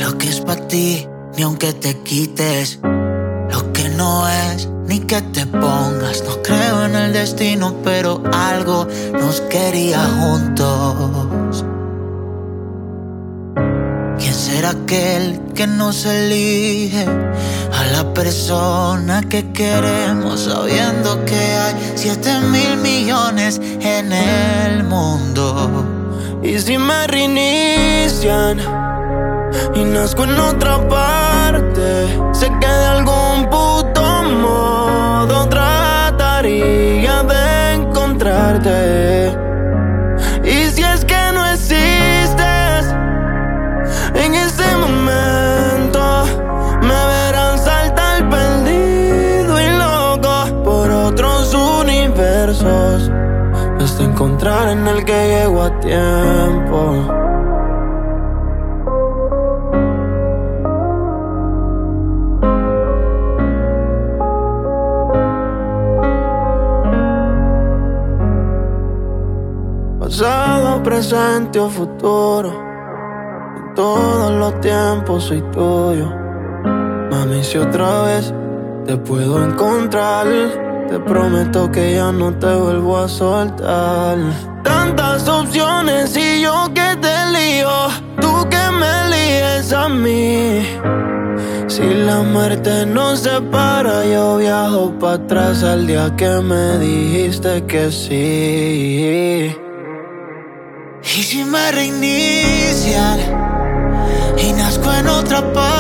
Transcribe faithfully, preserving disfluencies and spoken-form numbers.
Lo que es para ti, ni aunque te quites. Lo que no es, ni que te pongas. No creo en el destino, pero algo nos quería juntos. ¿Quién será aquel que nos elige a la persona que queremos, sabiendo que hay siete mil millones en el mundo? Y si me reinician y nazco en otra parte, sé que de algún puto modo trataría de encontrarte. Y si es que no existes, en ese momento me verán saltar perdido y loco por otros universos, hasta encontrar en el que llego a tiempo. Pasado, presente o futuro, en todos los tiempos soy tuyo. Mami, si otra vez te puedo encontrar, te prometo que ya no te vuelvo a soltar. Tantas opciones y yo que te lío, tú que me líes a mí. Si la muerte nos separa, yo viajo para atrás al día que me dijiste que sí. Y si me reinician y nazco en otra parte,